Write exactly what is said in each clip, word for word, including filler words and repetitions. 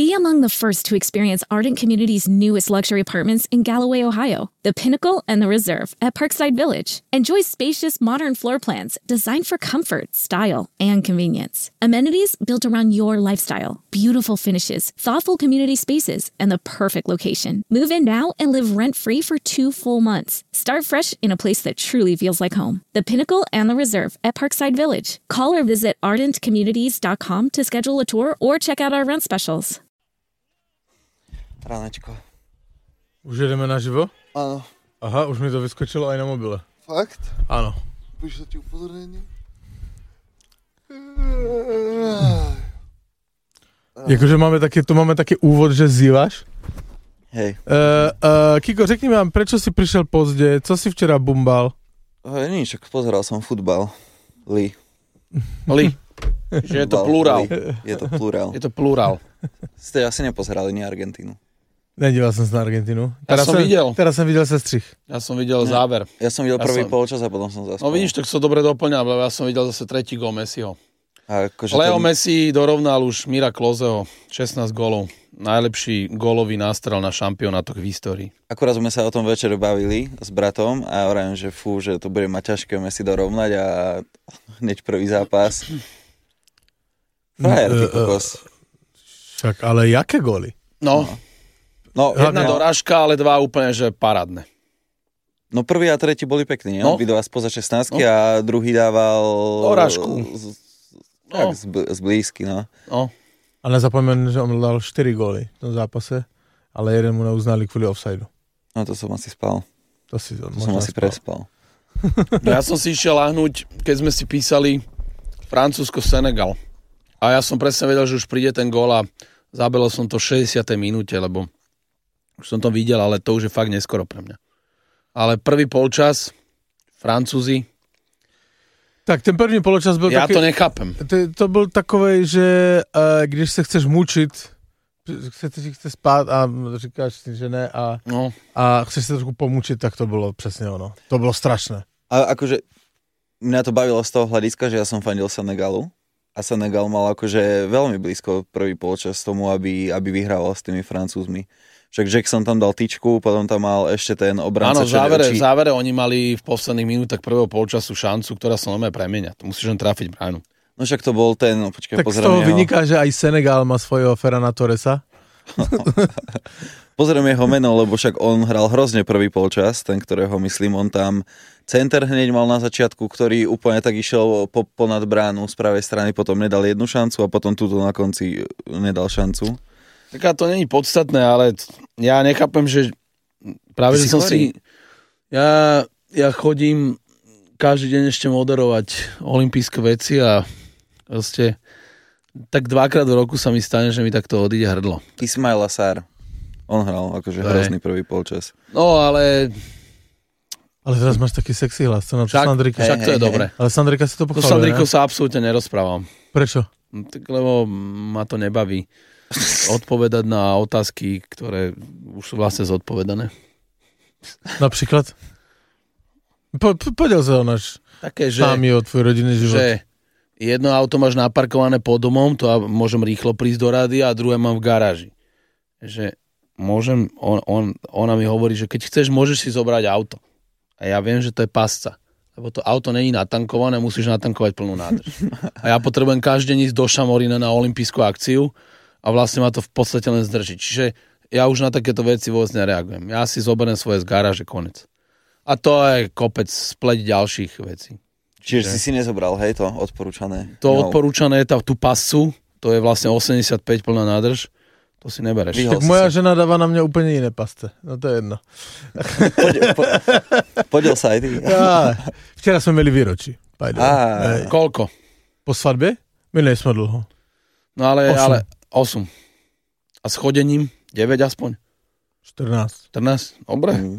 Be among the first to experience Ardent Community's newest luxury apartments in Galloway, Ohio, the Pinnacle and the Reserve at Parkside Village. Enjoy spacious, modern floor plans designed for comfort, style, and convenience. Amenities built around your lifestyle, beautiful finishes, thoughtful community spaces, and the perfect location. Move in now and live rent-free for two full months. Start fresh in a place that truly feels like home. The Pinnacle and the Reserve at Parkside Village. Call or visit ardent communities dot com to schedule a tour or check out our rent specials. Ránečko. Už jedeme naživo? Áno. Aha, už mi to vyskočilo aj na mobile. Fakt? Áno. Prišlo ti upozornenie? Jakože máme také, tu máme taký úvod, že zývaš. Hej. Uh, uh, Kiko, řekni vám, prečo si prišiel pozde? Co si včera bumbal? Hej, nič, pozeral som futbal. Li. Li. Že je to plurál. Je to plurál. Je to plurál. Ste asi nepozerali ni Argentínu. Nedíval som sa na Argentínu. Ja Teraz som videl. Teraz som videl sestřih. Ja som videl ne. záver. Ja som videl ja prvý som... polčas a potom som zaspal. No vidíš, tak som dobre doplňal, lebo ja som videl zase tretí gól Messiho. Akože Leo ten... Messi dorovnal už Mira Kloseho šestnásť gólov. Najlepší gólový nástrel na šampionátoch v histórii. Akurát sme sa o tom večer bavili s bratom a hovorím, že fú, že to bude mať ťažké Messi dorovnať a hneď prvý zápas. Frajer, ty kokos. Však, ale jaké góly? No, no jedna no. dorážka, ale dva úplne, že parádne. No prvý a tretí boli pekní, no. Videla spoza šestnástky no. A druhý dával... Dorážku. Z, tak, no. z, z blízky, no. No. A nezapomeň, že on dal štyri góly v tom zápase, ale jeden mu neuznali kvôli offsideu. No to som asi spal. To, si, to som asi spal. prespal. No, ja som si išiel láhnuť, keď sme si písali Francúzsko-Senegal. A ja som presne vedel, že už príde ten gól a zabelil som to v šesťdesiatej minúte, lebo už som to videl, ale to už je fakt neskoro pre mňa. Ale prvý polčas, Francúzi. Tak ten první poločas byl ja taký... Ja to nechápem. To, to byl takovej, že uh, když se chceš mučit, chceš si chce spát a říkáš si, že ne a, no. a chceš sa trošku pomúčiť, tak to bolo presne ono. To bolo strašné. A akože mňa to bavilo z toho hľadiska, že ja som fandil Senegalu. A Senegal mal akože veľmi blízko prvý polčas tomu, aby, aby vyhrával s tými Francúzmi. Však Jackson tam dal tyčku, potom tam mal ešte ten obranca. Áno, v závere, či... v závere oni mali v posledných minútach prvého polčasu šancu, ktorá sa normálne premieňa. To musíš len trafiť bránu. No však to bol ten, no počkaj, tak pozriem z toho jeho... vyniká, že aj Senegal má svojho Ferrana Torresa. Pozriem jeho meno, lebo však on hral hrozne prvý polčas, ten, ktorého myslím, on tam center hneď mal na začiatku, ktorý úplne tak išiel po, ponad bránu z pravej strany, potom nedal jednu šancu a potom túto na konci nedal šancu. Taká to není podstatné, ale ja nechápem, že práve, že som si... Ja, ja chodím každý deň ešte moderovať olympijské veci a proste tak dvakrát do roku sa mi stane, že mi takto odíde hrdlo. Ismail Assar. On hral akože hrozný prvý polčas. No, ale... Ale teraz máš taký sexy hlas. To na to však, Sandrika. Však to je hej, dobre. Ale Sandrika si to pochváluje, To Sandrikou ne? sa absolútne nerozprávam. Prečo? No, tak, lebo ma to nebaví odpovedať na otázky, ktoré už sú vlastne zodpovedané. Napríklad? Po, po, podiel sa o náš také, že, námi o tvoj rodinný život. Že jedno auto máš naparkované pod domom, to môžem rýchlo prísť do rady a druhé mám v garáži. Že môžem, on, on, ona mi hovorí, že keď chceš, môžeš si zobrať auto. A ja viem, že to je pasca. Lebo to auto není natankované, musíš natankovať plnú nádrž. A ja potrebujem každý deň ísť do Šamorína na olympijskú akciu a vlastne ma to v podstate len zdrží. Čiže ja už na takéto veci vôbec nereagujem. Ja si zoberiem svoje z garáže, konec. A to je kopec spleť ďalších vecí. Čiže si si nezobral, hej, to odporúčané? To no. odporúčané je tá, tú pasu, to je vlastne osemdesiatpäť plná nádrž. To si nebereš. Tak moja sa. žena dáva na mňa úplne iné pasce. No to je jedno. Podiel, po, podiel sa aj ty. Ja, včera sme mali výročí. Á, koľko? Po svadbe? My nie sme dlho. No ale osem. ale osem. A s chodením deväť aspoň? štrnásť. štrnásť? Dobre. Mm.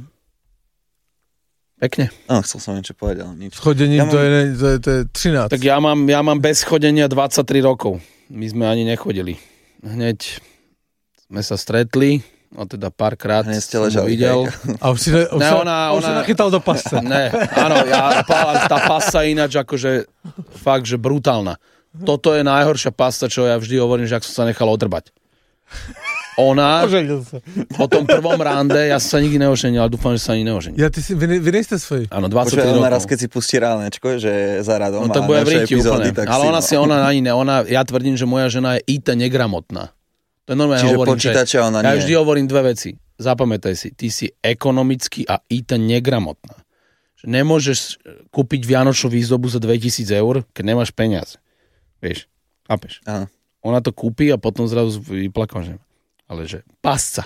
Pekne. No, chcel som niečo povedať, ale nič. S chodením ja to, mám... je, to, je, to je trinásť. Tak ja mám, ja mám bez chodenia dvadsaťtri rokov. My sme ani nechodili. Hneď sme sa stretli, no teda párkrát som ho videl. A už si, ne, už ne, sa, ona, už ona, sa nachytal do pasce. Ne, áno, ja, tá pasa ináč akože fakt, že brutálna. Toto je najhoršia pasta, čo ja vždy hovorím, že ak som sa nechal odrbať. Ona, Oženil sa. po tom prvom rande, ja som sa nikdy neoženil, ale dúfam, že sa ani neoženil. Ja, ty si, vy, vy nejste svoji. Áno, Počuaj, dvadsaťtri ona rokov. raz, keď si pustí ránečko, že za radom No a tak bude v naše riti epizódy, úplne. tak Ale si, ona no. si, ona ani ne, ona, ja tvrdím, že moja žena je í té negramotná. To je normálne, Čiže hovorím, počítače že, ona ja nie. vždy hovorím dve veci. Zapamätaj si, ty si ekonomicky a í té negramotná. Že nemôžeš kúpiť vianočnú výzdobu za dvetisíc eur, keď nemáš peniaze. Vieš, chápeš? Aha. Ona to kúpi a potom zrazu vyplakám, že ale že pasca.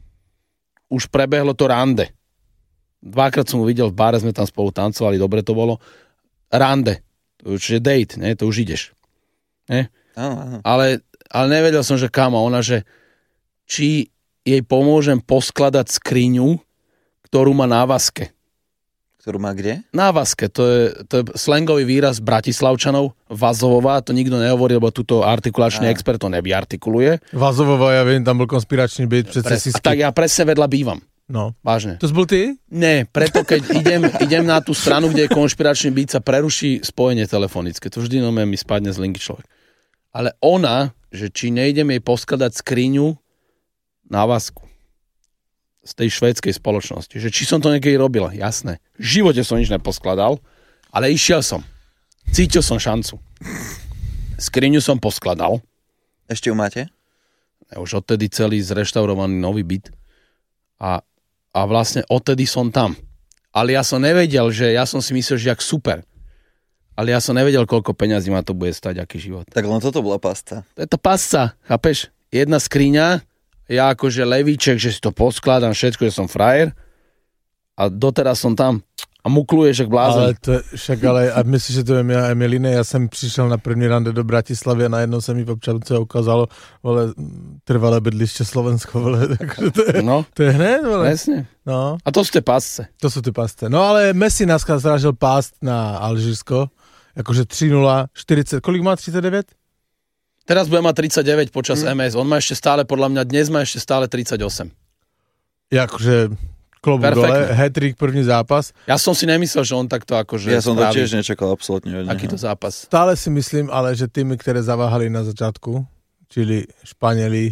Už prebehlo to rande. Dvakrát som ho videl v báre, sme tam spolu tancovali, dobre to bolo. Rande. To už je date, ne? To už ideš. Ne? Áno, áno. Ale, ale nevedel som, že kam. Ona, že či jej pomôžem poskladať skriňu, ktorú má na vaske. Ktorú má kde? Na vaske, to je, to je slangový výraz Bratislavčanov, vazovová, to nikto nehovorí, lebo túto artikulačný Á. expert to nevyartikuluje. Vazovova, ja viem, tam bol konspiračný byt, přece Pre, si... a tak ja presne vedľa bývam. No. Vážne. To bol ty? Nie, preto keď idem, idem na tú stranu, kde je konšpiračný byt, sa preruší spojenie telefonické. To vždy no mi spadne z linky človek. Ale ona, že či nejdem jej poskladať skriňu na vasku z tej švédskej spoločnosti. Že či som to niekedy robil, jasné. V živote som nič neposkladal, ale išiel som. Cítil som šancu. Skriňu som poskladal. Ešte ju máte? Už odtedy celý zreštaurovaný nový byt. A, a vlastne odtedy som tam. Ale ja som nevedel, že ja som si myslel, že jak super. Ale ja som nevedel, koľko peňazí ma to bude stať, aký život. Tak len toto bola pasta. To je tá pasca, chápeš? Jedna skriňa, ja akože levíček, že si to poskladám, všetko, že som frajer. A doteraz som tam. A mukluješ, jak blázon. Ale to, však ale, a myslíš, že to je já Emilíne, já jsem přišel na první rande do Bratislavy a najednou se mi v občance ukázalo, vole, trvalé bydliště Slovensko, vole, takže to je, No, to je hned, vole. presne. No, A to sú tie pasce. to jsou ty pasce. No ale Messi nás zrážel pást na Alžírsko, jakože tři nula, čtyřicet, kolik má, třicet devět? Teraz bude mať tridsaťdeväť počas mm. em es. On má ešte stále, podľa mňa, dnes má ešte stále tridsaťosem. Jakože klobu Perfektne. dole, hat-trick, první zápas. Ja som si nemyslel, že on takto akože Ja som to spraví tiež nečakal absolútne od neho. takýto zápas. Stále si myslím, ale že týmy, které zaváhali na začátku, čili Španěli,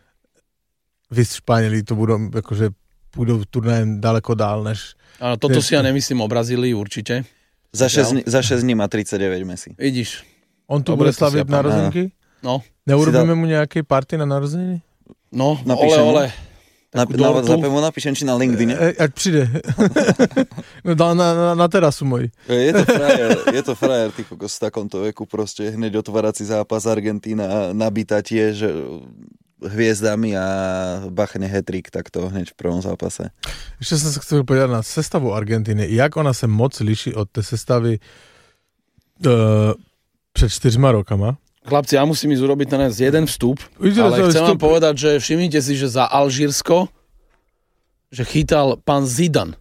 vys Španěli, to budou, jakože půjdou turnajem daleko dál, než... Áno, toto Vieš- si ja nemyslím o Brazílii určite. Za šesť, dní- za šesť dní má tridsaťdeväť Messi. Vidíš. On tu Dobre, bude to si ja slavit narozenky? No, Neurobíme Si dal- mu nějaký party na narozeniny? no, Napíšem mu. ole, ole. Nap, Takú na, dortu. zapem mu napíšem, či na LinkedIn. E, ať přijde. no, na, na, na, na terasu můj. Je to frajer, je to frajer, ty kokos, v takomto veku proste hneď otvárací zápas Argentína nabíta tiež hviezdami a bachne hat-trick takto hneď v prvom zápase. Ještě jsem se chtěl podívat na sestavu Argentiny. Jak ona se moc liší od té sestavy uh, před čtyřma rokama? Chlapci, ja musím ísť urobiť ten jeden vstup, Ide ale to chcem vstup. vám povedať, že všimnite si, že za Alžírsko, že chytal pán Zidane.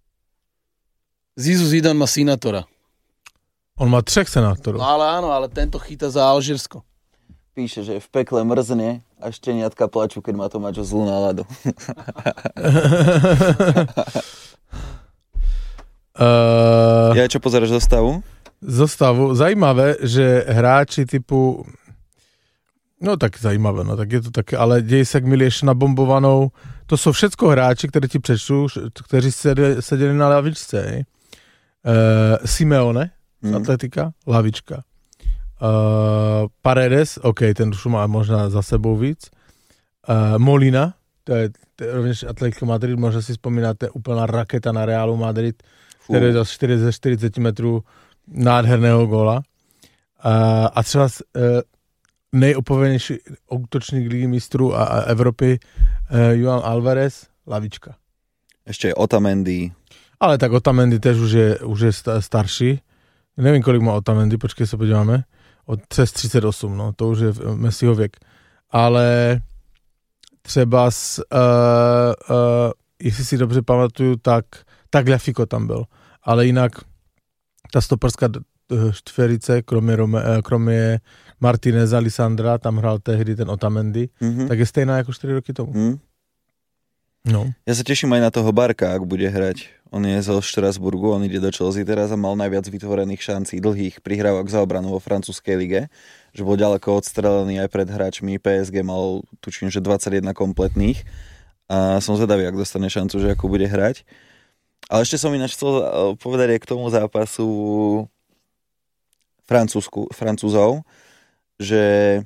Zizu Zidane má synátora. On má třech senátorů. No ale áno, ale tento chytá za Alžírsko. Píše, že v pekle mrzne a šteniatka plačú, keď má to mať zlú náladu. uh, Ja čo pozeráš do stavu? Zostavu. Zajímavé, že hráči typu... No tak zajímavé, no tak je to také, ale děj se Milieš nabombovanou. To jsou všecko hráči, které ti přečtu, kteří seděli, seděli na lavičce. Uh, Simeone z Hmm. Atletika, lavička. Uh, Paredes, OK, ten už má možná za sebou víc. Uh, Molina, to je, to je rovněž Atletico Madrid, možná si vzpomínáte, úplná raketa na Realu Madrid, který dal čtyři ze čtyřicet metrů nádherného góla. Uh, a třeba uh, nejopovenější útočník Ligy mistrů a, a Evropy uh, Juan Alvarez, lavička. Ešte Otamendi. Ale tak Otamendi tež už je, už je sta- starší. Nevím, kolik má Otamendi, počkej se podíváme. Od přes třicet osm, no, to už je Messiho věk. Ale třeba s, uh, uh, jestli si dobře pamatuju, tak Tagliafico tam byl. Ale jinak ta stoperská čtverice, kromě, Rome, kromě Martineza, Lisandra, tam hrál tehdy ten Otamendi, Mhm. tak je stejná jako čtyři roky tomu. Mhm. No. Ja sa teším aj na toho Barka, ak bude hrať. On je zo Štrasburgu, on ide do Chelsea teraz a mal najviac vytvorených šancí dlhých prihrávok za obranu vo francúzskej lige, že bol ďaleko odstrelený aj pred hráčmi. pé es gé mal, tučím, že dvadsaťjeden kompletných a som zvedavý, ak dostane šancu, že ako bude hrať. Ale ešte som ináč chcel povedať aj k tomu zápasu Francúzsku, Francúzov, že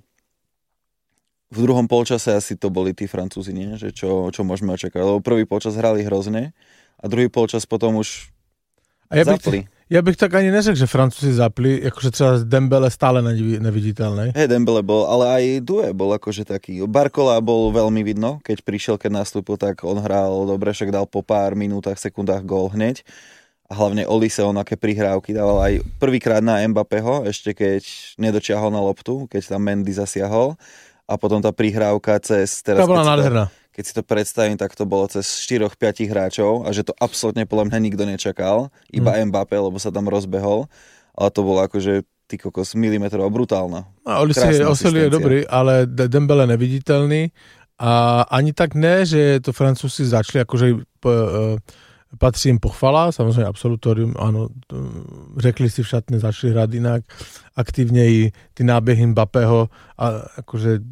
v druhom polčase asi to boli tí Francúzi, nie? Že čo, čo môžeme očakávať. Lebo prvý polčas hrali hrozne a druhý polčas potom už a ja zapli. Bych, ja bych tak ani neřekl, že Francúzi zapli, akože třeba Dembele stále neviditeľný. Hej, Dembele bol, ale aj Doué bol akože taký. Barcola bol veľmi vidno, keď prišiel, keď nastúpil, tak on hral dobre, však dal po pár minútach, sekundách gól hneď. A hlavne Olise, on aké prihrávky dával aj prvýkrát na Mbappého, ešte keď nedočiahol na loptu, keď tam Mendy zasiahol. A potom tá prihrávka cez... Teraz, tá bola keď nádherná. Si to, keď si to predstavím, tak to bolo cez štyroch päť hráčov a že to absolútne podľa mňa nikto nečakal. Iba mm. Mbappé, lebo sa tam rozbehol. Ale to bolo akože ty kokos milimetrov brutálna. A Olise je dobrý, ale Dembele neviditeľný. A ani tak ne, že to Francúzi začali akože... Uh, patří im pochvala, samozrejme absolutorium, áno, řekli si v šatne, začali hrať inak, aktívnej ty nábehy Mbappého a akože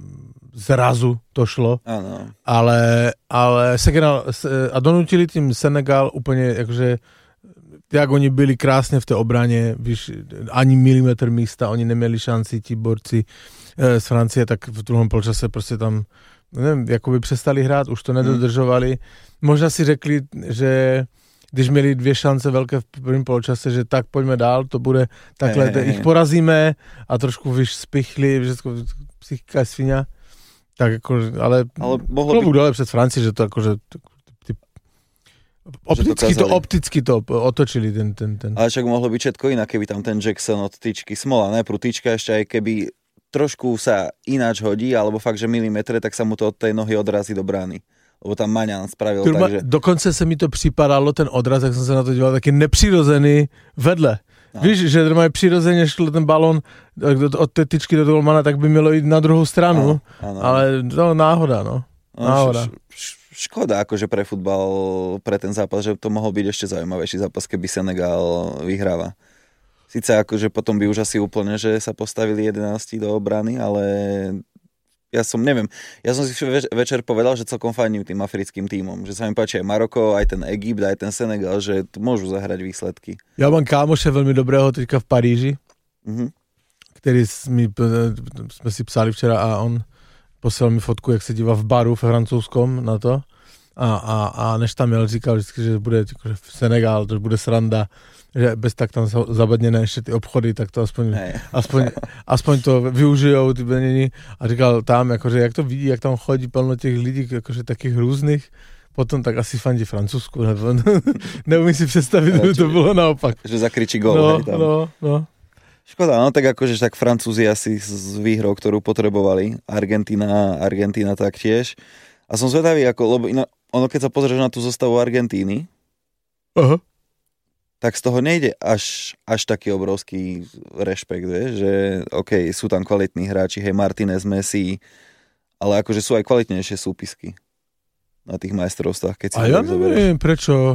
zrazu to šlo, áno. ale, ale Senegal, a donútili tým Senegal úplne, akože jak oni byli krásne v tej obrane, víš, ani milimetr místa, oni neměli šanci, ti borci e, z Francie, tak v druhom polčase prostě tam nevím, jakoby přestali hrát, už to nedodržovali. Možná si řekli, že když měli dvě šance velké v prvním poločase, že tak pojďme dál, to bude takhle, hey, hey, hey. Ich porazíme a trošku víš, spichli, že psychika je svinia. Tak jako, ale, ale mohlo by... dole před Francii, že to jakože ty, opticky to, to opticky to otočili ten, ten, ten. Ale však mohlo byť všetko inak, keby tam ten Jackson od tyčky smola, najprv tyčka ešte aj keby trošku sa ináč hodí, alebo fakt, že milimetre, tak sa mu to od tej nohy odrazí do brány. Lebo tam Maňan spravil Turma, tak, že... Dokonce se mi to připadalo, ten odraz, jak jsem se na to díval, taky nepřirozený vedle. No. Víš, že normálně přirozeně šel ten balón od té tyčky do golmana, tak by mělo jít na druhou stranu, ano, ano. Ale no, náhoda, no. no náhoda. Š, š, škoda, akože pre futbal, pre ten zápas, že to mohol byť ešte zaujímavejší zápas, keby Senegal vyhráva. Sice akože potom by už asi úplne, že sa postavili jedenásť do obrany, ale ja som, neviem, ja som si več- večer povedal, že celkom fajním tým africkým tímom, že sa mi páči aj Maroko, aj ten Egypt, aj ten Senegal, že môžu zahrať výsledky. Ja mám kámoše veľmi dobrého teďka v Paríži, mm-hmm. který mi, sme si psali včera a on poslal mi fotku, jak se dívá v baru v francouzskom na to a, a, a než tam jel, říkal vždycky, že bude že v Senegal, to bude sranda, že bez tak tam zabadnené ještě ty obchody, tak to aspoň, aspoň, aspoň to využijou ty beniny a říkal tam, jakože jak to vidí, jak tam chodí plno těch lidí, jakože takých různých, potom tak asi fandí Francúzsku, nebo neumím si představit, že to bylo naopak. Že zakričí gól, no, hej, tam. No, no. Škoda, no tak akože tak Francúzi asi s výhrou, ktorú potrebovali, Argentína, Argentína taktiež. A som zvedavý, ako, lebo ino, ono keď sa pozrieš na tú zostavu Argentíny, aha, tak z toho nejde až, až taký obrovský rešpekt, vieš, že okej, okay, sú tam kvalitní hráči, hej, Martinez, Messi, ale akože sú aj kvalitnejšie súpisky na tých majstrovstvách, keď si a ja neviem, prečo.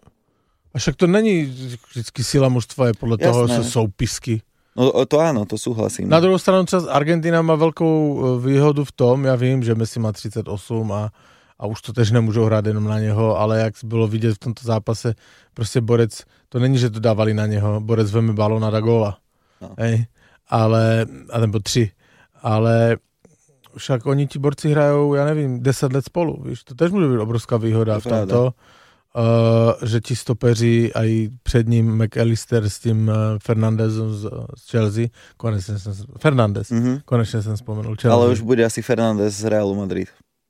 A však to není vždycky sila mužstva, je podľa toho, že sú súpisky. No to áno, to súhlasím. Na druhou stranu čas Argentina má veľkou výhodu v tom, ja vím, že Messi má tridsaťosem a, a už to tež nemôžu hrať jenom na neho, ale jak bylo vidět v tomto zápase, prostě borec, to není, že to dávali na něho, borec veme balón a dá góla. No. Hej, ale, a nebo tři, ale však oni ti borci hrajou, ja nevím, deset let spolu, víš, to tež může být obrovská výhoda to v tomto. Uh, že ti stopeři aj před ním McAllister s tím uh, Fernandezom z, z Chelsea, konečne som Fernandez, mm-hmm. konečne som spomenul Chelsea. Ale už bude asi Fernandez z Realu Madrid.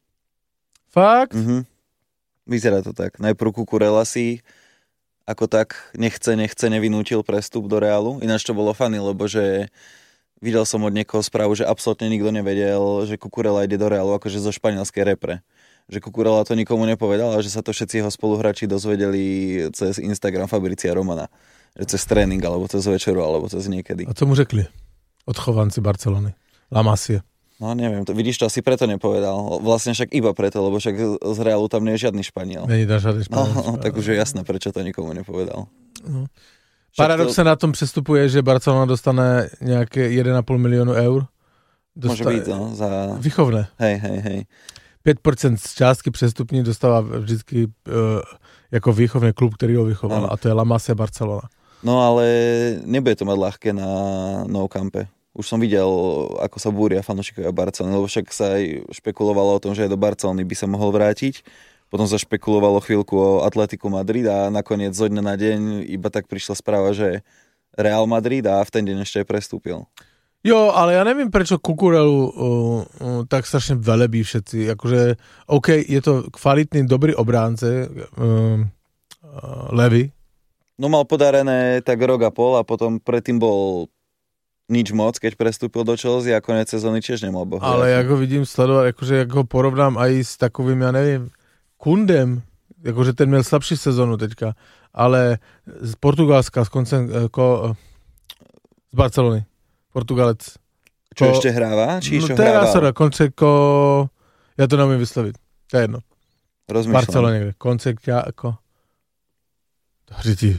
Fakt? Mm-hmm. Vyzerá to tak. Najprv Cucurella si ako tak nechce, nechce, nevinútil prestup do Realu. Ináč to bolo funny, lebo že videl som od niekoho správu, že absolútne nikto nevedel, že Cucurella ide do Realu, akože zo španielskej repre. Že Cucurella to nikomu nepovedal, ale že sa to všetci jeho spoluhráči dozvedeli cez Instagram Fabricia Romana. Že cez tréning, alebo cez večeru, alebo cez niekedy. A co mu řekli? Odchovanci Barcelony. La Masia. No neviem, to, vidíš, to asi preto nepovedal. Vlastne však iba preto, lebo však z Realu tam nie je žiadny Španiel. Není tam žiadny Španiel. No, tak už je jasné, prečo to nikomu nepovedal. No. Paradoxne to... na tom přestupuje, že Barcelona dostane nejaké jeden a pol miliónu eur. Dosta... Môže byť, no, za... Výchovné. Hej, hej, hej. päť percent z částky přestupní dostáva vždycky uh, jako výchovný klub, ktorý ho vychoval. No. A to je La Masia Barcelona. No ale nebude to mať ľahké na Nou Campe. Už som videl, ako sa búria fanúšikovia Barcelony, lebo však sa aj špekulovalo o tom, že aj do Barcelony by sa mohol vrátiť. Potom sa špekulovalo chvíľku o Atletiku Madrid a nakoniec zo dňa na deň iba tak prišla správa, že Real Madrid a v ten deň ešte aj prestúpil. Jo, ale ja neviem, prečo Kukurelu uh, uh, tak strašne velebí všetci. Akože, OK, je to kvalitný, dobrý obránce, uh, uh, Levy. No mal podarené tak rok a pol a potom predtým bol nič moc, keď prestúpil do Chelsea a konec sezóny tiež nemal boh. Ale ja ho vidím sledovať, akože jak ho porovnám aj s takovým, ja neviem, Kundem, akože ten měl slabší sezónu teďka, ale z Portugalska, z koncem, ko, z Barcelony, Portugalec. Čo ko, ešte hráva? Či no čo hrával? Teraz, konce, ko, ja to neviem vysloviť, to je jedno. Rozmýšľam. Barcelona niekde, konce, ako, dobře ti.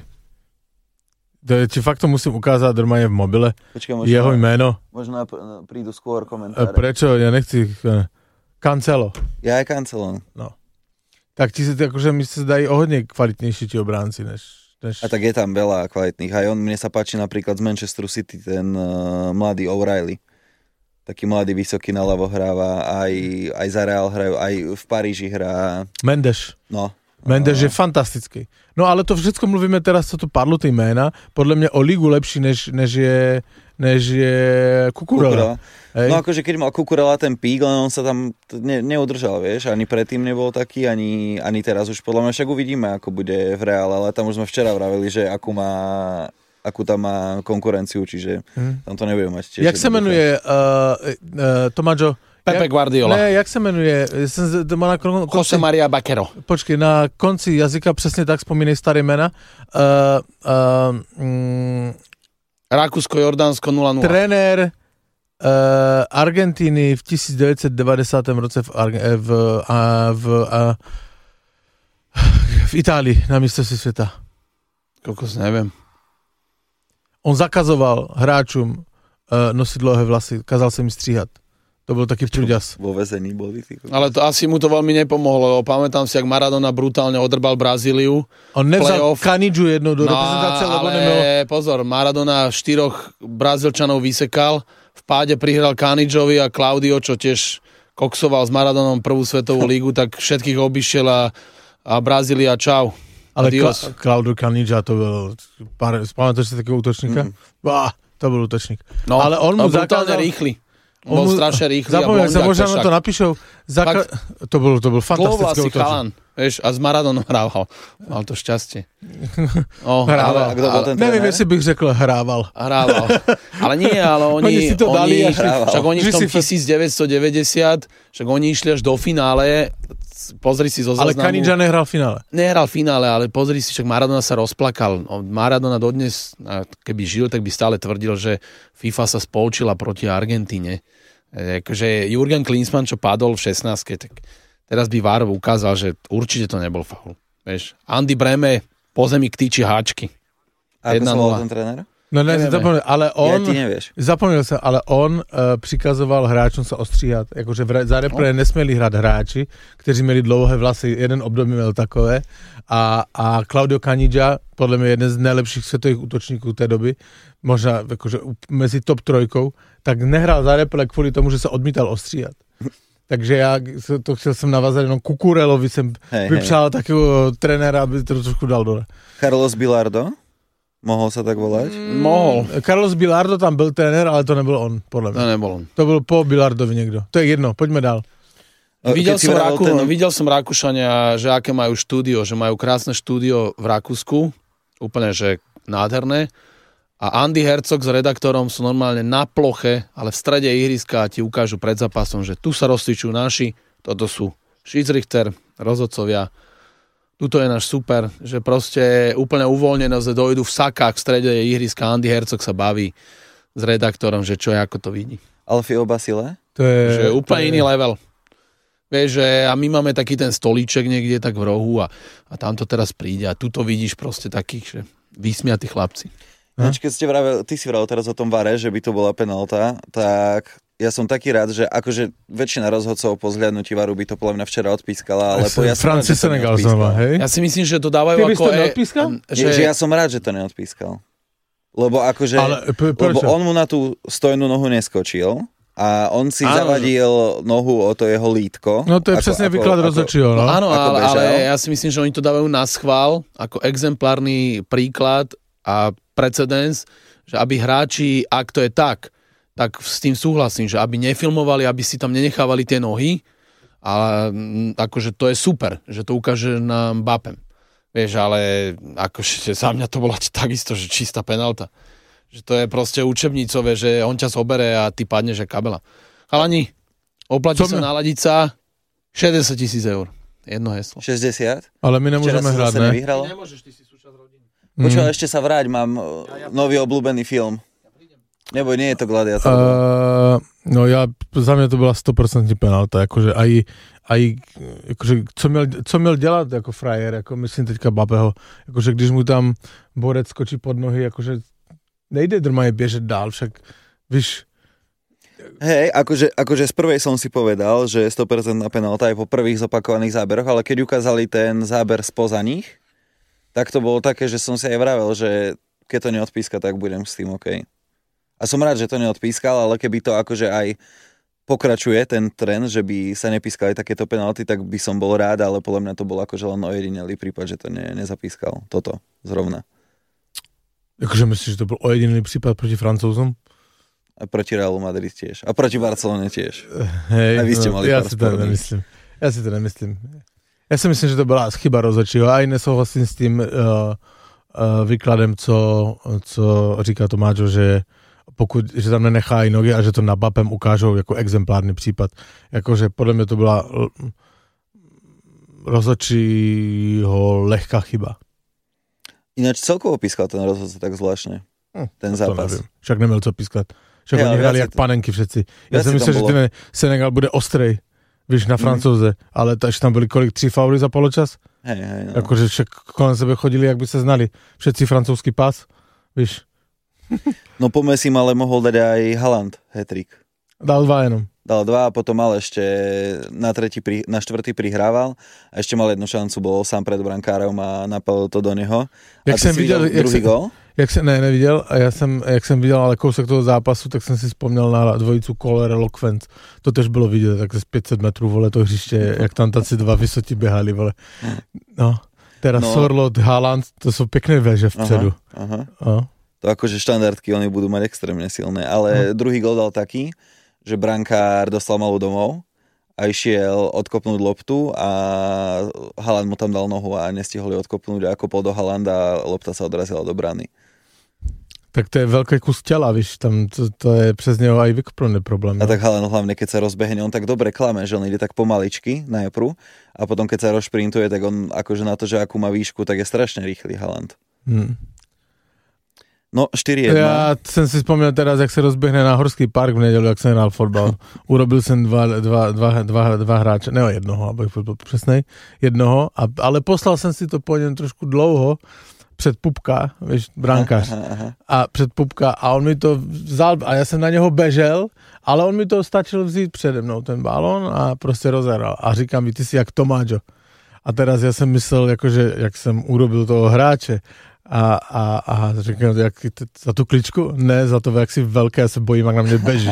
Ti fakt to musím ukázať normálne v mobile. Počkaj, možno, jeho jméno. Možno prídu skôr komentáre. Prečo? Ja nechci. Cancelo. Ja aj Cancelo. No. Tak ti sa, akože mi sa dají o hodne kvalitnejší ti obránci, než, než... A tak je tam veľa kvalitných. Aj on, mne sa páči napríklad z Manchesteru City, ten uh, mladý O'Reilly. Taký mladý, vysoký naľavo hráva. Aj, aj za Real hrajú, aj v Paríži hrá. Mendes. No. Mendes je fantastický. No ale to všetko mluvíme teraz, co tu padlo ty jména, podľa mňa o ligu lepší, než, než je, než je Kukurela. No akože keď mal Kukurela ten pík, len on sa tam ne, neudržal, vieš, ani predtým nebol taký, ani, ani teraz už podľa mňa však uvidíme, ako bude v Reále, ale tam už sme včera vraveli, že akú má, akú tam má konkurenciu, čiže hmm. tam to nebude mať tiež. Jak sa menuje uh, uh, Tomáčo? Pepe jak, Guardiola. Ne, jak se jmenuje? Jsem, to má na konci, Jose Maria Bakero. Počkej, na konci jazyka přesně tak vzpomínej staré jména. Uh, uh, mm, Rakúsko, Jordánsko nula nula. Trenér uh, Argentíny v devätnásť devadesát roce v, v, uh, v, uh, v Itálii na mistrovství světa. Kokos, neviem. On zakazoval hráčům uh, nosit dlouhé vlasy, kazal se mi stříhat. To bol taký prúďas. Vo väzení boli. Ale to asi mu to veľmi nepomohlo, lebo pamätám si, jak Maradona brutálne odrbal Brazíliu. On nevzal Kanidžu jednou do no, reprezentácie, lebo ale nemelo... pozor, Maradona štyroch Brazílčanov vysekal, v páde prihral Kanidžovi a Claudio, čo tiež koksoval s Maradonom prvú svetovú lígu, tak všetkých obišiel a, a Brazília, čau. Ale Kla- Claudio Kanidža to bol... Pamätáš si takého útočníka? Mm. Bah, to bol útočník. No, ale on mu zakázal... rýchly. Bol strašne rýchly. Zapomínam sa, možno nám to napíšou. Zaka... To bol, to bol fantastický útočník. chalan, vieš, a s Maradonom hrával. Mal to šťastie. Oh, hrával. Ale, ale, neviem, jestli bych řekl hrával. Hrával. Ale nie, ale oni... oni si to dali. Oni, však oni v tom devätnásťstodeväťdesiat, však oni išli až do finále. Pozri si zo záznamu. Ale Kanidža nehral v finále. Nehral v finále, ale pozri si, však Maradona sa rozplakal. Maradona dodnes, keby žil, tak by stále tvrdil, že FIFA sa spolčila proti Argentíne. Akože Jurgen Klinsmann, čo padol v šestnástke, tak teraz by V á er ukázal, že určite to nebol faul. Vieš, Andy Breme po zemi týči háčky. A ako sa volal ten tréner? No ne, zapomněl, ale on, ja zapomněl jsem, ale on uh, přikazoval hráčům se ostříhat, jakože v, za repre no. nesměli hrát hráči, kteří měli dlouhé vlasy, jeden období měl takové a, a Claudio Caniggia, podle mě jeden z nejlepších světových útočníků té doby, možná jakože mezi top trojkou, tak nehrál za repre kvůli tomu, že se odmítal ostříhat. Takže já to chtěl jsem navázat jenom Kukurelovi, jsem hey, vypřál hey. takého trenéra, aby to trošku dal dole. Carlos Bilardo? Mohol sa tak volať? Mm, mohol. Carlos Bilardo tam byl trenér, ale to nebyl on, podľa mňa. To nebol on. To byl po Bilardovi niekto. To je jedno, poďme dál. Videl som, Raku, ten... videl som Rakúšania, že aké majú štúdio, že majú krásne štúdio v Rakúsku, úplne, že nádherné. A Andy Herzog s redaktorom sú normálne na ploche, ale v strede ihriska ti ukážu pred zápasom, že tu sa rozcvičujú naši, toto sú Schiedsrichter, rozhodcovia. Tuto je náš super, že proste úplne uvoľnené, že dojdu v sakách v strede ihriska. Andy Herzog sa baví s redaktorom, že čo je, ako to vidí. Alfio Basile? To je... Že je úplne to je... iný level. Vieš, že a my máme taký ten stolíček niekde tak v rohu a, a tam to teraz príde a tu to vidíš proste takých, že vysmiatí chlapci. Neč, keď ste vravel, ty si vravel teraz o tom vare, že by to bola penálta, tak ja som taký rád, že akože väčšina rozhodcov po zhliadnutí varu by to podľa mňa včera odpískala, ale po ja som rád, že to neodpískal. Hej? Ja si myslím, že to dávajú Ty ako... Ty neodpískal? Že... že ja som rád, že to neodpískal. Lebo akože... Ale, p- lebo on mu na tú stojnú nohu neskočil a on si áno, zavadil nohu o to jeho lítko. No to je ako, presne ako, výklad rozhodčího, no? Áno, ale, ale ja si myslím, že oni to dávajú na schvál ako exemplárny príklad a precedens, že aby hráči, ak to je tak, tak s tým súhlasím, že aby nefilmovali, aby si tam nenechávali tie nohy, ale akože to je super, že to ukáže na Mbappem. Vieš, ale akože za mňa to bola takisto, že čistá penálta. Že to je proste učebnicové, že on ťa zobere a ty padneš ako kabela. Chalani, oplatí sa naladiť sa šesťdesiat tisíc eur. Jedno heslo. šesťdesiat? Ale my nemôžeme hrať, ne? Ty nemôžeš, ty si súčasť rodiny. Počúva, mm. ešte sa vráť, mám ja, ja nový obľúbený film. Neboj, nie je to Gladiátor. Uh, no ja, za mňa to bola sto percent penálta, akože aj, aj akože, co měl, co měl dělat jako frajer, jako myslím teďka Mbappého, akože když mu tam borec skočí pod nohy, akože nejde drmaje biežať dál, však víš. Hej, akože, akože z prvej som si povedal, že sto percent na penálta aj po prvých zopakovaných záberoch, ale keď ukázali ten záber spoza nich, tak to bolo také, že som si aj vravel, že keď to neodpíska, tak budem s tým OK. A som rád, že to neodpískal, ale keby to akože aj pokračuje ten trend, že by sa nepískali takéto penalty, tak by som bol rád, ale podľa mňa to bol akože len ojedinelý prípad, že to ne, nezapískal. Toto zrovna. Akože myslíš, že to bol ojedinelý prípad proti Francúzom? A proti Realu Madrid tiež. A proti Barcelone tiež. Hej, a vy ste no, mali ja pár si to nemyslím. Ja si to nemyslím. Ja si myslím, že to byla chyba rozhodčího. A i nesouhlasím s tím uh, uh, výkladem, co, co říká Tomáčo, že pokud, že tam nenechají nohy a že to na Mbappem ukážou jako exemplárny případ. Jakože podle mě to byla rozhodčího lehká chyba. Ináč celkovo pískal ten rozhodca tak zvláštne. Hm, ten zápas. Však neměl co pískat. Však ja, oni hrali jak to... panenky všetci. Ja si myslím, že ten Senegal bude ostrej, víš, na Francouze, mm. ale takže tam byli kolik, tři fauly za poločas? Hej, hej, no. Akože však kolem sebe chodili, jak by se znali. Všetci francouzský pás, víš. No po Messi ale mohol dať aj Haaland hat-trick. Dal dva jenom. Dal dva a potom mal ešte na, tretí, na štvrtý prihrával a ešte mal jednu šancu, bol sám pred brankárom a napadlo to do neho. Jak a jsem viděl, viděl druhý jak gól? Jak jsem, ne, neviděl, a já jsem, jak jsem viděl ale kousek toho zápasu, tak jsem si vzpomněl na dvojicu Kohler a Lokvenc. To tež bylo vidět, tak z pět set metrů, vole, to hřiště, jak tam taci dva vysotí běhali, vole. No, teraz no. Sorlot, Haaland, to jsou pěkné veže vpředu. Aha, aha. No. To akože štandardky, oni budú mať extrémne silné, ale no. druhý gól dal taký, že brankár dostal malú domov a išiel odkopnúť loptu a Haaland mu tam dal nohu a nestihol ju odkopnúť a kopol do Haalanda a lopta sa odrazila do brány. Tak to je veľký kus tela, víš, tam to, to je přes něho aj vykoplený problém. A tak Haaland hlavne, keď sa rozbehne, on tak dobre klame, že on ide tak pomaličky najprv a potom keď sa rozšprintuje, tak on akože na to, že akú má výšku, tak je strašne rýchly Haaland. Hmm. No, štyri jedna. Ja som si spomínal teraz, jak sa rozbehne na Horský park v nedeľu, jak som hral fotbal. Urobil som dva, dva, dva, dva, dva hráče, ne jednoho, abych byl přesnej, jednoho, a, ale poslal som si to po něm trošku dlouho před pupka, víš, brankář. Aha, aha. A před pupka a on mi to vzal a ja som na něho bežel, ale on mi to stačil vzít přede mnou ten balón a prostě rozehral. A říkám mi, ty si jak Tomáčo. A teraz ja som myslel, jakože, jak som urobil toho hráče. A, a, a říkám, jak, za tu kličku? Ne, za to, jak si veľké, ja sa bojím, ak na mne bežíš.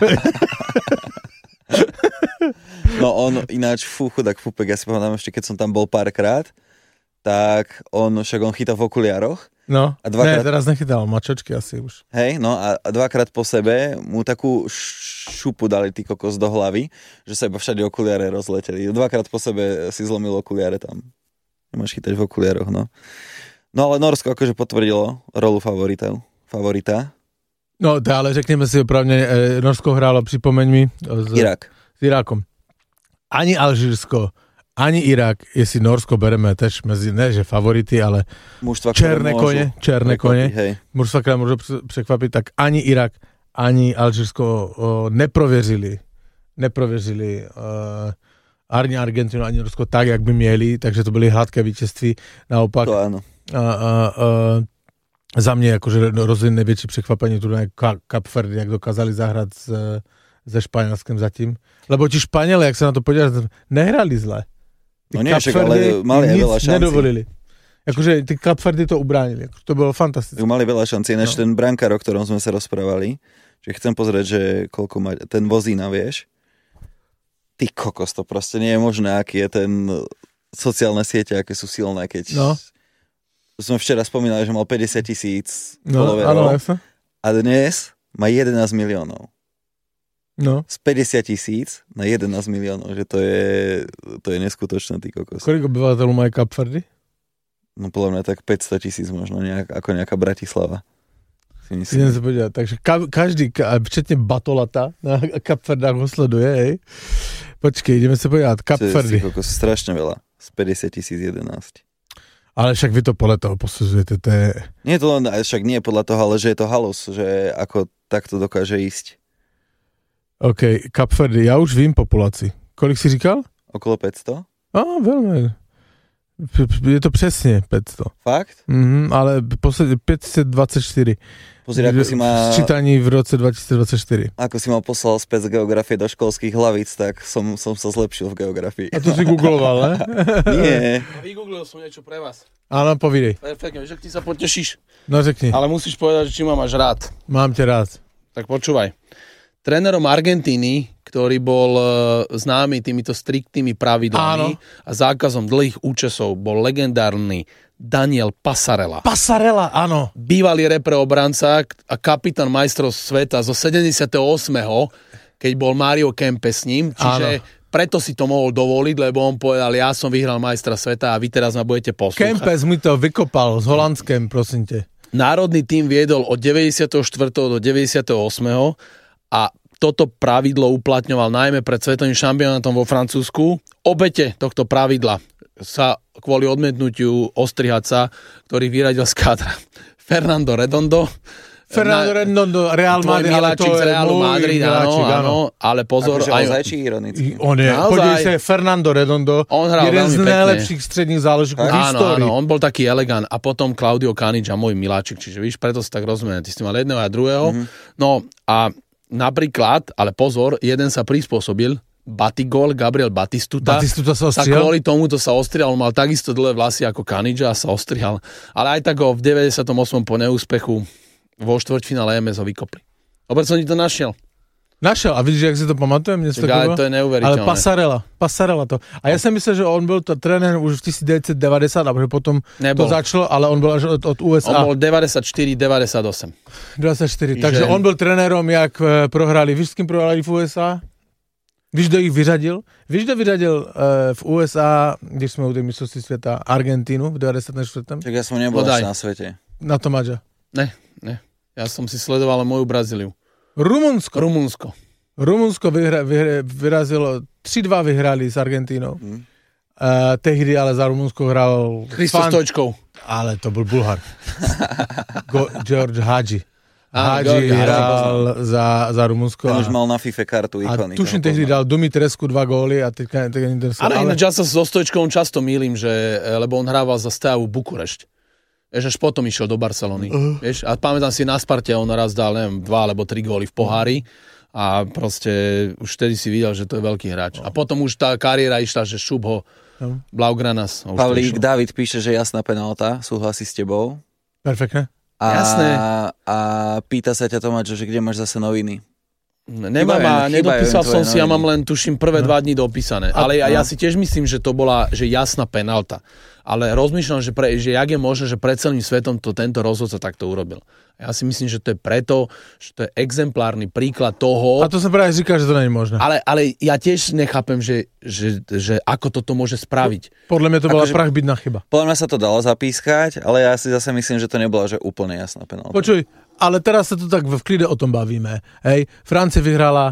No on ináč, fú, chudák Fupek, ja si pamätám ešte, keď som tam bol párkrát, tak on, však on chytá v okuliároch. No, a dvakrát, ne, teraz nechytal, mačočky asi už. Hej, no a dvakrát po sebe mu takú šupu dali tí kokos do hlavy, že sa iba všade okuliare rozleteli. Dvakrát po sebe si zlomil okuliare tam. Nemáš chytať v okuliároch, no. No ale Norsko akože potvrdilo rolu favoritov. Favorita. No, to ale řekněme si opravne, Norsko hrálo, připomeň mi. Z, Irak. S Irakom. Ani Alžírsko, ani Irak, jestli Norsko bereme tež mezi, ne že favority, ale mužstva, černé kone, černé kone. Mužstva, ktoré môžu překvapiť, tak ani Irak, ani Alžírsko o, neprověřili neprověřili uh, ani Argentinu, ani Rusko tak, jak by měli, takže to byly hladké vítězství. Naopak To áno. uh, uh, uh, za mě jakože rozhodně největší překvapení turnaje Cape Verde, jak dokázali zahrát s, se Španělskem zatím. Lebo ti Španělé, jak se na to podíváš, nehrali zle. Ty No nie, však, ale mali aj veľa šancí. Nedovolili. Jakože ty Cape Verde to ubránili. To bylo fantastické. Mali veľa šancí, ináč no. Ten brankár, o ktorom sme sa rozprávali, že chcem pozrieť, že koľko má ten Vozína, vieš. Ty kokos, to proste nie je možné, aký je ten sociálne siete, aké sú silné, keď... No. Sme včera spomínali, že mal päťdesiat tisíc no, followerov. Áno, a dnes má jedenásť miliónov. No. Z päťdesiat tisíc na jedenásť miliónov, že to je, to je neskutočné, ty kokos. Koľko obyvateľov má Cape Verde? No podľa mňa tak päťsto tisíc možno, nejak, ako nejaká Bratislava. Si myslím. Idem sa podívať, takže ka- každý, ka- včetne Batolata na Cape Verde ho sleduje, hej. Počkej, ideme sa podívať, Cape Verde. To je kokos strašne veľa, z päťdesiat tisíc jedenásť. Ale však vy to podľa toho posudzujete, to je... Nie je to len, však nie podľa toho, ale že je to halus, že ako takto dokáže ísť. OK, Cape Verde, ja už vím populaci. Kolik si říkal? Okolo päťsto? Á, veľmi. Je to přesně päťsto. Fakt? Mhm, ale posledně päťstodvadsaťštyri. Pozri, ako si ma... Sčítaní v roce dvetisícdvadsaťštyri. Ako si ma poslal späť z geografie do školských hlavíc, tak som, som sa zlepšil v geografii. A to si googloval, ne? Nie. Vygooglil som niečo pre vás. Áno, povídej. Perfektne, že ty sa potešíš. No řekni. Ale musíš povedať, že či ma máš rád. Mám ťa rád. Tak počúvaj. Trénerom Argentíny, ktorý bol uh, známy týmito striktnými pravidlami Áno. a zákazom dlhých účesov, bol legendárny Daniel Passarella. Passarella, áno. Bývalý repreobranca a kapitán majstrov sveta zo sedemdesiateho ôsmeho, keď bol Mario Kempe s ním, čiže áno. Preto si to mohol dovoliť, lebo on povedal, ja som vyhral majstra sveta a vy teraz ma budete poslúchať. Kempes mi to vykopal s Holandskem, prosím te. Národný tím viedol od deväťdesiateho štvrtého do deväťdesiateho ôsmeho a toto pravidlo uplatňoval najmä pred svetovým šampionátom vo Francúzsku. Obete tohto pravidla sa kvôli odmietnutiu ostrihať sa, ktorý vyradil z kádra Fernando Redondo. Fernando na, Redondo, Real Madrid, ale to z Realu Madrid, áno, áno, ale pozor. Akože ozaj či ironicky? On je, podívej sa, Fernando Redondo, on jeden z najlepších stredných záležíkov v histórii. Áno, áno, on bol taký elegant. A potom Claudio Caniggia, môj miláčik, čiže víš, preto sa tak rozumieme. Ty si mal jedného a druhého. Mm-hmm. No a napríklad, ale pozor, jeden sa prispôsobil, Batigol, Gabriel Batistuta. Batistuta sa ostrihal? Tak kvôli tomuto sa ostrihal. On mal takisto dlhé vlasy ako Caniggia a sa ostrihal. Ale aj tak ho v deväťdesiatom ôsmom po neúspechu vo štvrťfinále em es ho vykopli. Opäť som ti to našiel. Našiel. A vidíš, jak si to pamatujem? Ale to je neuveriteľné. Ale Passarella. Passarella to. A ja som myslel, že on byl to tréner už v devätnásť devadesát, a potom Nebol. to začalo, ale on bol až od, od ú es á. On bol deväťdesiatštyri deväťdesiatosem. deväťdesiatštyri. Čiže... Takže on byl trenérom, jak prohrali. Víš, s kým prohrali v ú es á? Víš, kdo ich vyřadil? Víš, kdo vyřadil uh, v ú es á, když jsme u tej mistrovství světa, Argentínu v deväťdesiatom štvrtom? Tak ja som nebol až na svete. Na Tomáča. Ne, ne. Ja som si sledoval moju Brazíliu. Rumunsko. Rumunsko. Rumunsko vyhra, vyhra, vyrazilo, tři dva vyhrali s Argentínou. Hmm. Uh, tehdy ale za Rumunsko hral... Christo Stojčkov. Ale to byl Bulhar. Go, George Hadži. Hadži hral za, za Rumunsko. Ten už mal na FIFA kartu ikony. A tuším, tehdy dal Dumitrescu dva góly a teďka... teďka ale ale ináč ja sa so Stojčkovom často mýlim, že, lebo on hrával za Steavu Bukurešť. Vieš, až potom išiel do Barcelony. Uh. Vieš, a pamätám si na Sparte, on raz dal, neviem, dva alebo tri góly v pohári a proste už vtedy si videl, že to je veľký hráč. Uh. A potom už tá kariéra išla, že šup ho uh. Blaugranas. Pavlík David píše, že jasná penálta, súhlasí s tebou. Perfektne. A, Jasné. A pýta sa ťa Tomáč, že kde máš zase noviny? Nemám, chýbajú, nedopísal som si, noviny. Ja mám len, tuším, prvé no. dva dní dopísané. Ale ja, ja si tiež myslím, že to bola že jasná penálta. Ale rozmýšľam, že, pre, že jak je možné, že pred celým svetom to tento rozhodca takto urobil. Ja si myslím, že to je preto, že to je exemplárny príklad toho... A to sa práve říká, že to nie je možné. Ale, ale ja tiež nechápem, že, že, že ako toto môže spraviť. Podľa mňa to bola že, prachbitná chyba. Podľa mňa sa to dalo zapískať, ale ja si zase myslím, že to nebola že úplne jasná penálta. Počuj, ale teraz sa tu tak v klide o tom bavíme. Hej, Francie vyhrala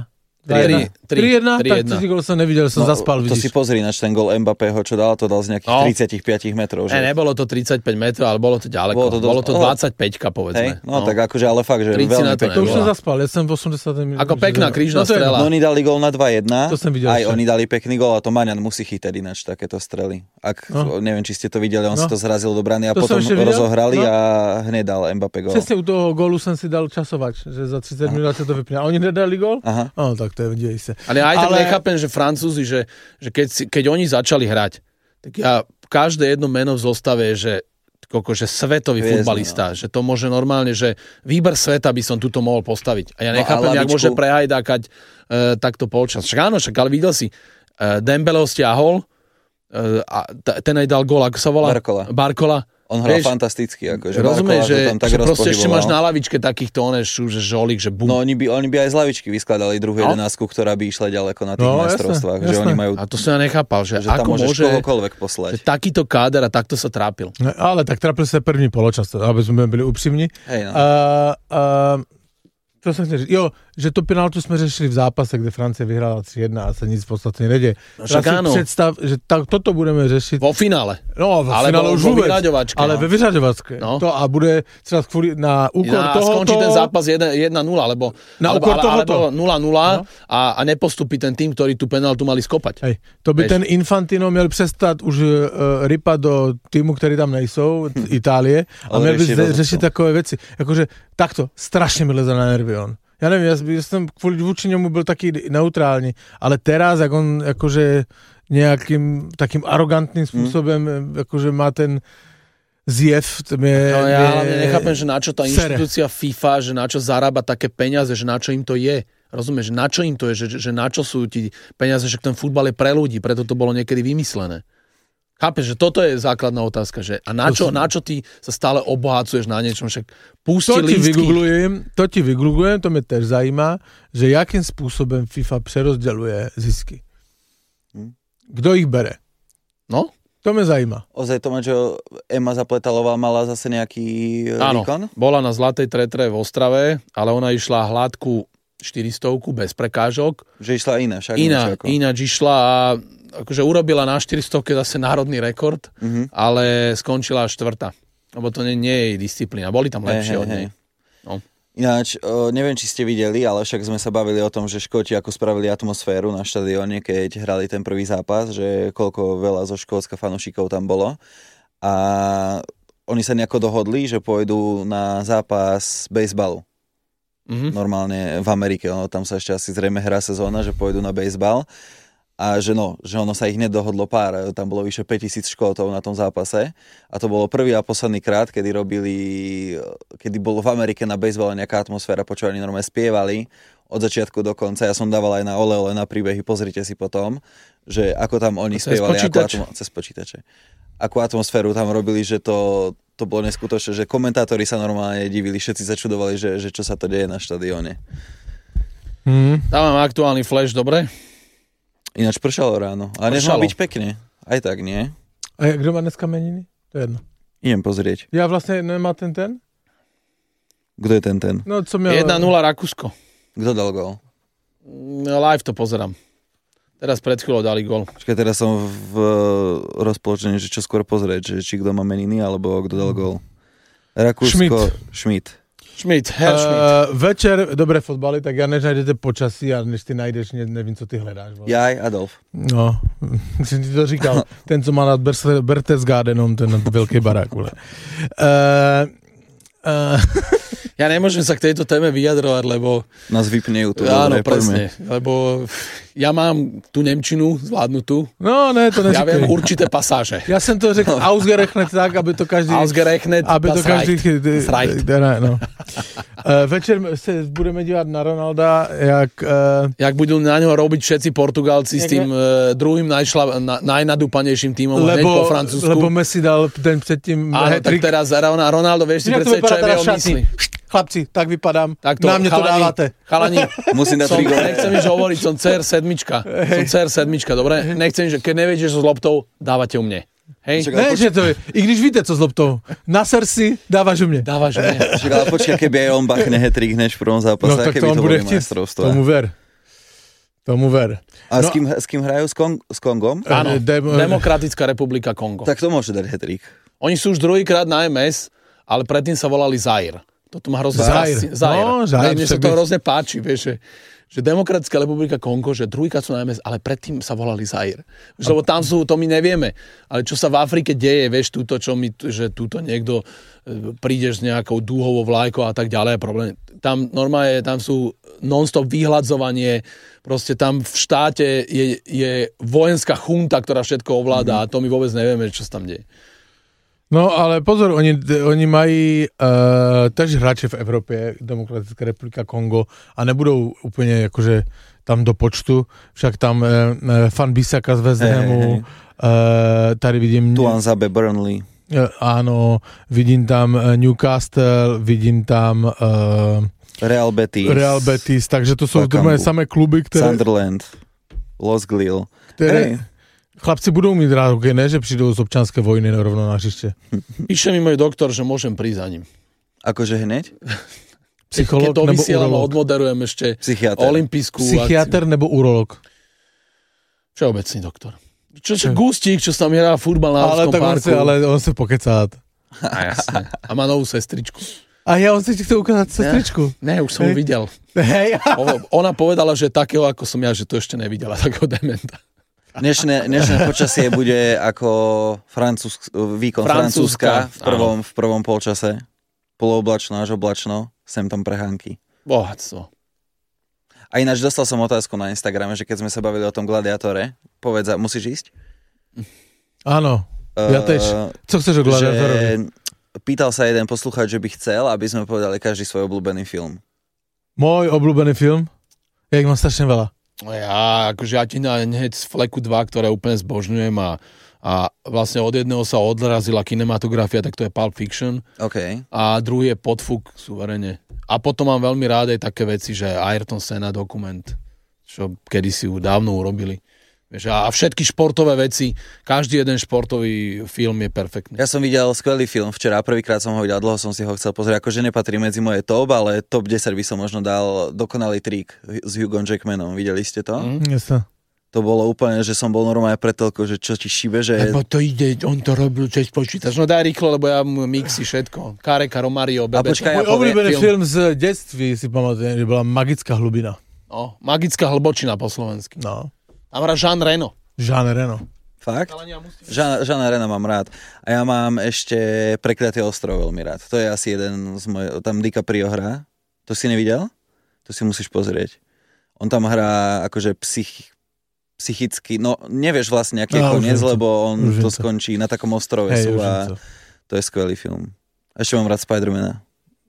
tri jedna. Tak tretí gól som nevidel, som no, zaspal, vidíš. To si pozri, nač ten gól Mbappého, čo dal, to dal z nejakých no. tridsaťpäť metrov. Že? Ne, nebolo to tridsaťpäť metrov, ale bolo to ďaleko. Bolo to, dosť... bolo to dvadsaťpäťka, povedzme. Hej, no, no tak akože, ale fakt, že veľmi pekný. To už som zaspal, ja som v osemdesiatom minúte. Ako pekná krížna strela. No oni dali gól na dva jedna, to som videl aj oni dali pekný gól a to Maňan musí chytať ináč takéto strely. Ak, neviem, či ste to videli, on si to zrazil do brany a potom rozohrali a hneď dal Mbappé gól. Presne u toho gólu som si dal časovač, že za tridsať minút sa to vypne. A oni nedali gól? Aha. No, tak to je, dej sa. Ale aj tak ale... nechápem, že Francúzi, že, že keď, si, keď oni začali hrať, tak ja každé jedno meno v zostave je, že, koko, že svetový Viezne, futbalista, no. Že to môže normálne, že výber sveta by som tuto mohol postaviť. A ja nechápem, no, jak môže prehajdákať e, takto polčas. Však áno, však ale videl si, e, Dembele ho stiahol, e, a t- ten aj dal gól, ako sa volá? Barcola. Barcola. On hral vieš, fantasticky. Ako, že rozumieš, že, tak že proste ešte máš na lavičke takýchto, one, že žolík, že bum. No oni by, oni by aj z lavičky vyskladali druhú no? jedenásku, ktorá by išla ďaleko na tých no, majstrovstvách. Že oni majú, a to som ja nechápal, že, že ako môže kohokoľvek poslať. Že takýto káder a takto sa trápil. No, ale tak trápil sa první poločas, aby sme byli úprimní. Hej, no. A, a, čo som chcel, jo, že to penaltu sme řešili v zápase, kde Francia vyhrala tri jedna a sa nic podstatne nedie. No, však áno. Predstav, že tak, toto budeme řešiť. Vo finále. No, vo ale finále už vo vyraďovačke. Ale no. ve vyraďovačke. No. To a bude třeba kvôli na úkor na, tohoto... skončí ten zápas jedna nula, alebo, na alebo, úkor ale, tohoto. alebo nula nula no. a, a nepostupí ten tým, ktorý tú penaltu mali skopať. Hej. To by Veš? ten Infantino měl přestat už uh, rypať do týmu, ktorí tam nejsou, hm. Itálie, a měl by řešiť takové veci. Akože takto, strašne mi leze na nervy on. Ja neviem, ja, ja som kvôli vúči ňomu byl taký neutrálny, ale teraz, ak on akože nejakým takým arogantným spôsobom mm. akože má ten zjev, to mi je... No ja hlavne nechápem, že na čo tá inštitúcia FIFA, že na čo zarába také peniaze, že na čo im to je. Rozumieš, že na čo im to je, že, že na čo sú ti peniaze, že ten futbal je pre ľudí, preto to bolo niekedy vymyslené. Chápeš, že toto je základná otázka, že a na čo, na čo ty sa stále obohacuješ na niečom, však pusti to lístky. Ti vygooglujem, to ti vygooglujem, to mě tež zajímá, že jakým způsobem FIFA přerozděluje zisky. Kdo ich bere? No? To mě zajímá. Ozaj to má, že Ema Zapletalová mala zase nejaký Áno, výkon? bola na Zlatej tretre v Ostrave, ale ona išla hladkú štyristov bez prekážok. Že išla iná, však iná, ináč išla a akože urobila na štyristovke zase národný rekord, mm-hmm. ale skončila štvrtá. Lebo to nie, nie je jej disciplína. Boli tam lepšie hey, od nej. No. Ináč, o, neviem, či ste videli, ale však sme sa bavili o tom, že Škóti ako spravili atmosféru na štadióne, keď hrali ten prvý zápas, že koľko veľa zo Škótska fanúšikov tam bolo. A oni sa nejako dohodli, že pôjdu na zápas bejsbalu. Mm-hmm. Normálne v Amerike. No, tam sa ešte asi zrejme hrá sezóna, že pôjdu na bejsbal. A že no, že ono sa ich nedohodlo pár, tam bolo vyše päťtisíc Škótov na tom zápase a to bolo prvý a posledný krát, kedy robili, kedy bolo v Amerike na bejsbale nejaká atmosféra, počúvali, normálne spievali od začiatku do konca, ja som dával aj na ole, ole na príbehy, pozrite si potom, že ako tam oni spievali, ako atmo- cez počítače, akú atmosféru tam robili, že to, to bolo neskutočné, že komentátori sa normálne divili, všetci začudovali, že, že čo sa to deje na štadióne. Hmm. Tam mám aktuálny flash, dobre? Ináč pršalo ráno. Ale než má byť pekne. Aj tak, nie? A kto má dneska meniny? To je jedno. Idem pozrieť. Ja vlastne nemá ten ten? Kto je ten ten? No, co miel... jedna nula Rakúsko. Kto dal gól? Live to pozerám. Teraz pred chvíľou dali gól. Počkaj, teraz som v rozpoločení, že čo skôr pozrieť, že či kto má meniny, alebo kto dal gól. Rakúsko, Schmidt. Schmidt, Herr Schmidt. Uh, večer, dobré fotbaly, tak ja než najdete počasí a než ty najdeš, ne, nevím, co ty hledáš. Vole. Jaj, Adolf. No, jsem ti to říkal, ten, co má nad Berchtesgadenom, ten veľký barák. Uh, uh, ja nemôžem sa k tejto téme vyjadrovať, lebo... Nás vypne YouTube. Áno, presne, lebo ja mám tú nemčinu zvládnutú. No, ne, to neříkej. Ja viem určité pasáže. Ja som to řekl ausgerechnet tak, aby to každý... Ausgerechnet, aby to každý... Das reicht. No. Uh, večer sa budeme dívať na Ronalda, jak... Uh... Jak budú na ňo robiť všetci Portugalci s tým uh, druhým najšla, na, najnadúpanejším tímom hneď po Francúzsku. Lebo Messi dal ten predtým... Áno, tak teraz Ronaldo, vieš si predstaviť, čo je v jeho mysli. Chlapci, tak vypadám. Tak to, na mne to chalani, dávate. Chalani, musím dať som, nechcem nič hovoriť, som cé er sedem. Som cé er sedem, dobre? Nechcem, že keď neviete, čo s loptou, dávate u mne. Hej? Ne, že to je. I když víte, co s loptou. Na srdci dávaš u mne. Dávaš u mne. Ale počkaj, keby aj on bachne hat-trick hneď v prvom zápase, no, tak to on bude chtít. Tomu ver. Tomu ver. A No- s, kým, s kým hrajú? S, Kong, s Kongom? Áno, Dem- Demokratická republika Kongo. Tak to môže dať hat-trick. Oni sú už druhýkrát na em es, ale predtým sa volali Zaire. Toto má hrozne Zaire. fasci- Zaire. No, Zaire, Mne sa však to by- hrozne páči, vieš, že, že Demokratická republika Kongo, že druhýkrát sú na em es, ale predtým sa volali Zaire. Vieš, lebo tam sú, to my nevieme. Ale čo sa v Afrike deje, vieš, túto, čo my, že túto niekto e, prídeš s nejakou dúhovou vlajkou a tak ďalej, problém. Tam normálne, tam sú non-stop vyhľadzovanie, proste tam v štáte je, je vojenská chunta, ktorá všetko ovláda a to my vôbec nevieme, čo sa tam deje. No ale pozor, oni, oni mají uh, tež hráče v Evropě, Demokratická republika Kongo, a nebudou úplně jakože tam do počtu, však tam uh, Fan Bissaka z West Hamu, Hey, hey, hey. uh, tady vidím... Tuanzebe, Burnley. Uh, áno, vidím tam uh, Newcastle, vidím tam uh, Real Betis. Real Betis, takže to jsou Bakambu. normálně samé kluby, které... Sunderland. Los Glil. které Hej. chlapci budou mít rád hokej, ne, že přijdou z občanské vojny rovno na hřiště. Píše mi môj doktor, že môžem prísť za ním. Akože hneď? Psycholog Keď to nebo vysielam a urolog? odmoderujem ešte Psychiatr. olympijskú Psychiatr nebo urolog? akciu. Všeobecný doktor. Čo, čo Gustík, čo sa mi hrá futbal na Ale Horskom tak on parku. se, ale on se pokecá. A jasne. A má novú sestričku. A ja on si ti chce ukázať sestričku. Ne, už som ho Hej. videl. Hej. O- Ona povedala, že takého, ako som ja, že to ešte nevidela, takého dementa. Dnešné, dnešné počasie bude ako Francúz, výkon Francúzska, Francúzska v prvom, v prvom polčase. Polooblačno až oblačno, sem tam prehánky. Bohatstvo. A ináč dostal som otázku na Instagrame, že keď sme sa bavili o tom gladiátore, povedz, musíš ísť? Áno, ja tež. Co chceš o Že gladiátorovi? pýtal sa jeden posluchač, že by chcel, aby sme povedali každý svoj obľúbený film. Môj obľúbený film? Ja ich mám strašne veľa. No ja, akože ja ti na hneď z Fleku dva, ktoré úplne zbožňujem a, a vlastne od jedného sa odrazila kinematografia, tak to je Pulp Fiction. OK. A druhý je Podfuk, suverene. A potom mám veľmi rád aj také veci, že Ayrton Senna dokument, čo kedysi ju dávno urobili. Vieš, a všetky športové veci, každý jeden športový film je perfektný. Ja som videl skvelý film včera, prvýkrát som ho videl, dlho som si ho chcel pozrieť, akože nepatrí medzi moje top, ale top desať by som možno dal Dokonalý trik s Hughom Jackmanom. Videli ste to? Mm. Jasne. To bolo úplne, že som bol normálne pred telkou, že čo ti šíbe, že... Lebo to ide, on to robil cez počítač. No daj rýchlo, lebo ja mu mixi všetko. Kareka, Romario, Bebe. počkaj, ja Môj poviem obľúbený film. film z detství si pamatujem, že bola Magická hlubina. No, magická hlbočina po slovensky. No. Tam hrá Jean Reno. Jean Reno. Fakt? Žana, Žana Rena mám rád. A ja mám ešte Prekliatý ostrov veľmi rád. To je asi jeden z mojich... Tam DiCaprio hrá. To si nevidel? To si musíš pozrieť. On tam hrá akože psych, psychicky... No, nevieš vlastne, aký je No, koniec, už viem to. lebo on Už viem to to. skončí na takom ostrove Hej, sú už a viem to. to je skvelý film. A ešte mám rád Spidermana.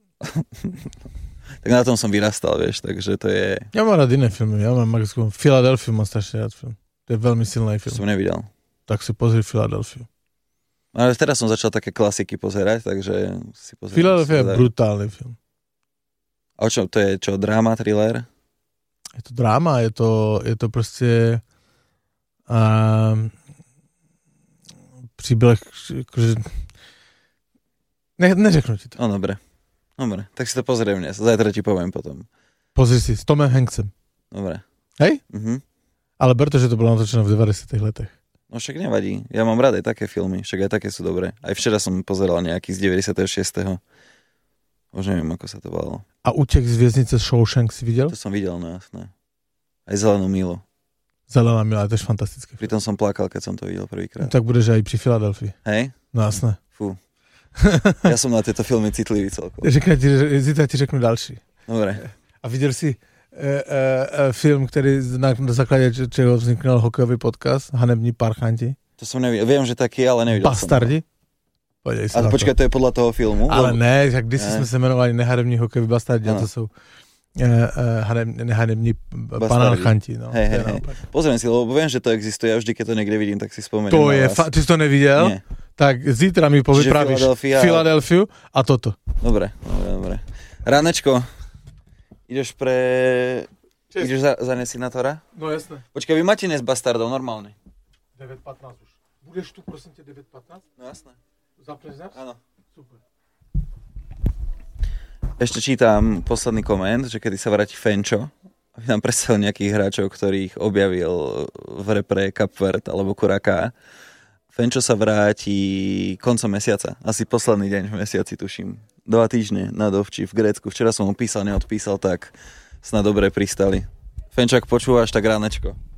Tak na tom som vyrastal, vieš, takže to je... Ja mám rád iné filmy, ja mám Magickú... Philadelphia mám strašne rád film. To je veľmi silný To film. som nevidel. Tak si pozri Philadelphia. Ale teraz som začal také klasiky pozerať, takže si pozerám. Philadelphia je brutálny film. A o čo, to je čo, dráma, thriller? Je to dráma, je to, je to prostě um, příběh, akože... Ne, neřeknu ti to. No dobre. Dobre, tak si to pozriem dnes. Zajtra ti poviem potom. Pozri si, s Tomem Hanksem. Dobre. Hej? Mhm. Ale preto, že to bolo natočené v devadesátych letech. No však nevadí. Ja mám rád aj také filmy. Však aj také sú dobré. Aj včera som pozeral nejaký z deväťdesiateho šiesteho Už neviem, ako sa to volalo. A Útek z věznice Shawshank si viděl? To som videl, no jasné. Aj Zelenú mílu. Zelená milá, to je fantastické. Pritom som plakal, keď som to videl prvýkrát. Tak budeš aj pri Filadelfii. Hej? No jasné. Fú. Ja som na tieto filmy citlivý celkom. Řekne ti, zítra ti řeknu další. Dobre. A viděl jsi e, e, e, film, který na, na základě čeho vzniknul hokejový podcast Hanební parchanti? To som nevidel. Viem, že taký, ale nevidel Bastardi? Podívej se som. na A počkaj, to je podľa toho filmu? Ale Lebo- ne, jak když Ne. jsme se jmenovali Nehanební hokejový bastardi, a Ano. to jsou e, e, haneb, nehanební panarchanti. No, Hej, to je hej, hej. naopak. Pozriem si, lebo viem, že to existuje. Ja vždy, keď to niekde vidím, tak si spomeniem. To na je, vás. fa- ty jsi to neviděl? Nie. Tak zítra mi povyprávíš Philadelphia- Filadelfiu a toto. Dobre, dobre, dobre. Ránečko, ideš pre... Čes. Ideš za, za nesinátora? No jasné. Počkaj, vy máte dnes bastardov, normálne. devět patnáct už. Budeš tu, prosím tě, devět patnáct? No jasné. Zapneš nás? Áno. Super. Ešte čítam posledný koment, že kedy sa vráti Fenčo. A nám predstavil nejakých hráčov, ktorých objavil v repre Cape Verde alebo Curaçao. Fenčo sa vráti koncom mesiaca, asi posledný deň v mesiaci, tuším. Dva týždne na Dovči v Grécku. Včera som mu písal, neodpísal, tak snad dobre pristali. Fenčo, ak počúvaš, tak ránečko.